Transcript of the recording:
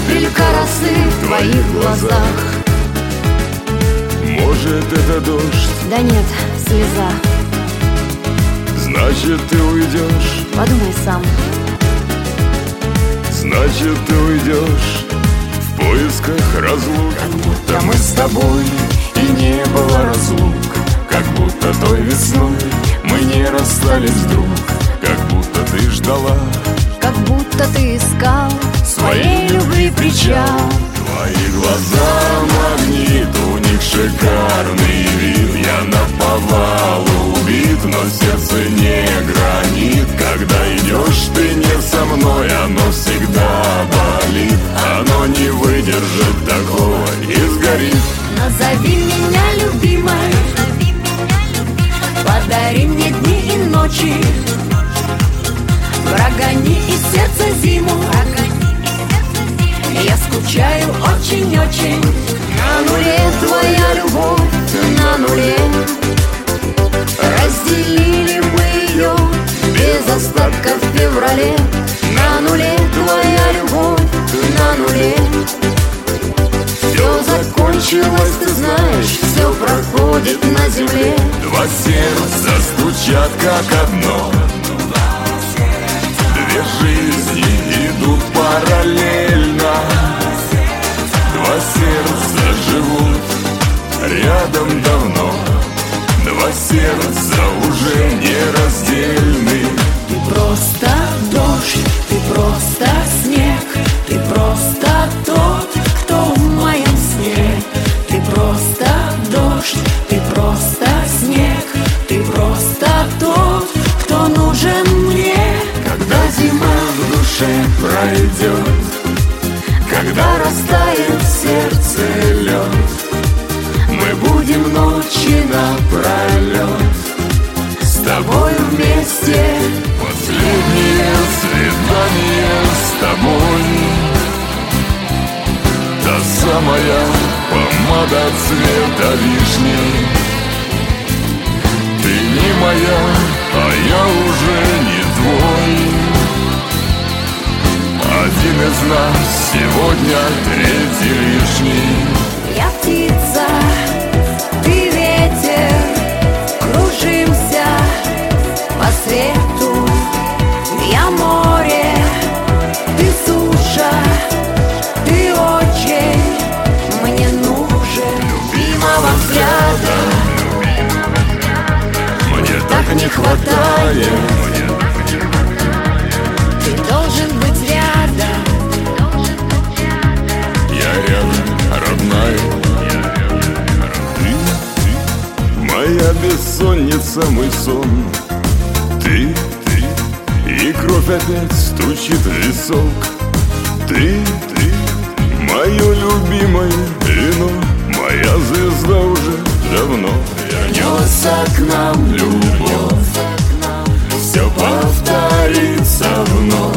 капелька росы в твоих глазах. Может, это дождь? Да нет, слеза. Значит, ты уйдешь? Подумай сам. Значит, ты уйдешь в поисках разлук. Как будто мы с тобой и не было разлук. Как будто той весной мы не расстались вдруг. Как будто ты ждала, как будто ты искал своей любви причал. Твои глаза магнит, у них шикарный вид. Я наповал убит, но сердце не гранит. Когда идешь ты не со мной, оно всегда болит. Оно не выдержит такого и сгорит. Назови меня любимой, подари мне дни и ночи, прогони из сердца зиму. Я скучаю очень-очень. На нуле твоя любовь, на нуле. Разделили мы ее без остатка в феврале. На нуле твоя любовь, на нуле. Все закончилось, ты знаешь, все проходит на земле. Два сердца стучат как одно. Две жизни идут параллельно. Два сердца живут рядом давно. Два сердца уже не раздельны. Ты просто дождь, ты просто снег. Ты просто тот, кто в моем сне. Ты просто дождь, ты просто снег. Ты просто тот, кто нужен мне. Когда зима в душе пройдет, когда растает в сердце лед, мы будем ночи напролет с тобою вместе. Последнее свидание с тобой. Та самая помада цвета вишни. Ты не моя, а я уже не твой. Один из нас сегодня третий лишний. Я птица, ты ветер, кружимся по свету. Я море, ты суша, ты очень мне нужен. Любимого взгляда мне так не хватает. ты должен быть рядом. Я рядом, родная. Моя бессонница, мой сон. Ты, и кровь опять стучит в висок. Ты, мое любимое вино. Моя звезда уже давно Вернется к нам любовь, все повторится вновь.